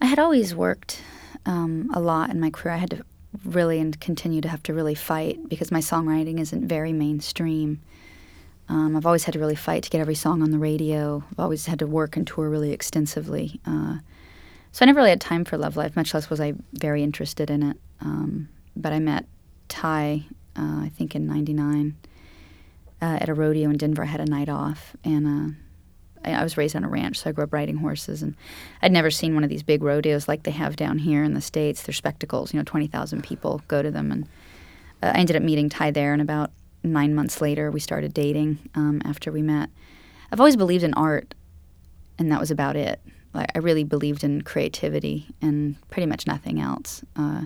had always worked a lot in my career. I had to really and continue to have to really fight because my songwriting isn't very mainstream. I've always had to really fight to get every song on the radio. I've always had to work and tour really extensively. So I never really had time for love life, much less was I very interested in it. But I met Ty, I think in '99, at a rodeo in Denver. I had a night off, and I was raised on a ranch, so I grew up riding horses. And I'd never seen one of these big rodeos like they have down here in the States. They're spectacles, 20,000 people go to them. And I ended up meeting Ty there, and about 9 months later, we started dating after we met. I've always believed in art, and that was about it. I really believed in creativity and pretty much nothing else.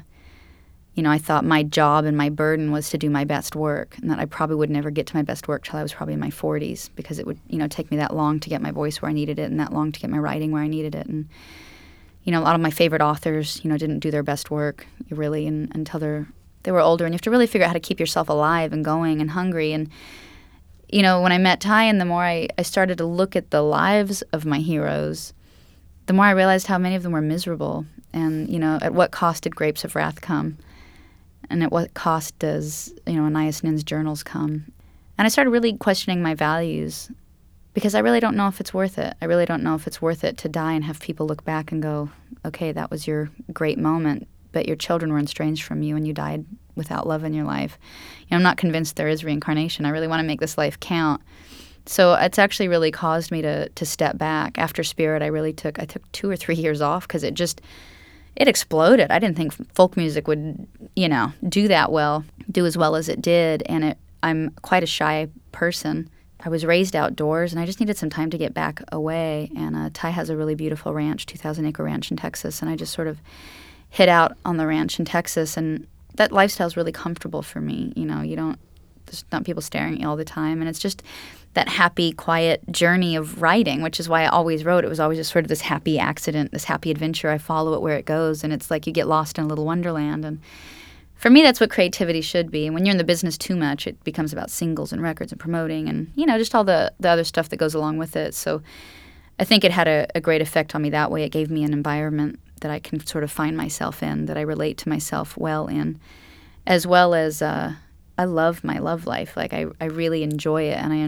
I thought my job and my burden was to do my best work, and that I probably would never get to my best work till I was probably in my 40s because it would, take me that long to get my voice where I needed it and that long to get my writing where I needed it. And, a lot of my favorite authors, didn't do their best work really until they were older. And you have to really figure out how to keep yourself alive and going and hungry. And, when I met Ty and the more I started to look at the lives of my heroes, the more I realized how many of them were miserable. And, at what cost did Grapes of Wrath come? And at what cost does, Anais Nin's journals come? And I started really questioning my values because I really don't know if it's worth it. I really don't know if it's worth it to die and have people look back and go, okay, that was your great moment, but your children were estranged from you and you died without love in your life. I'm not convinced there is reincarnation. I really want to make this life count. So it's actually really caused me to step back. After Spirit, I took 2 or 3 years off because it exploded. I didn't think folk music would, do that well, do as well as it did. And I'm quite a shy person. I was raised outdoors, and I just needed some time to get back away. And Ty has a really beautiful ranch, 2,000-acre ranch in Texas, and I just sort of hid out on the ranch in Texas. And that lifestyle is really comfortable for me. There's not people staring at you all the time. And it's just that happy, quiet journey of writing, which is why I always wrote. It was always just sort of this happy accident, this happy adventure. I follow it where it goes, and it's like you get lost in a little wonderland. And for me, that's what creativity should be. And when you're in the business too much, it becomes about singles and records and promoting and, just all the other stuff that goes along with it. So I think it had a great effect on me that way. It gave me an environment that I can sort of find myself in, that I relate to myself well in, as well as I love my love life. I really enjoy it, and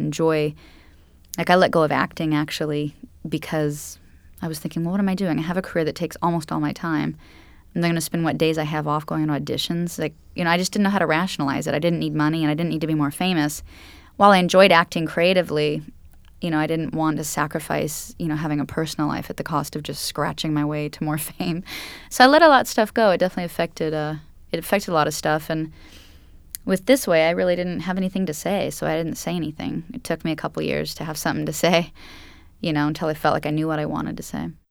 I let go of acting, actually, because I was thinking, well, what am I doing? I have a career that takes almost all my time, and they're going to spend what days I have off going on auditions. I just didn't know how to rationalize it. I didn't need money, and I didn't need to be more famous. While I enjoyed acting creatively, I didn't want to sacrifice, having a personal life at the cost of just scratching my way to more fame. So I let a lot of stuff go. It definitely affected a lot of stuff, and with This Way, I really didn't have anything to say, so I didn't say anything. It took me a couple years to have something to say, until I felt like I knew what I wanted to say.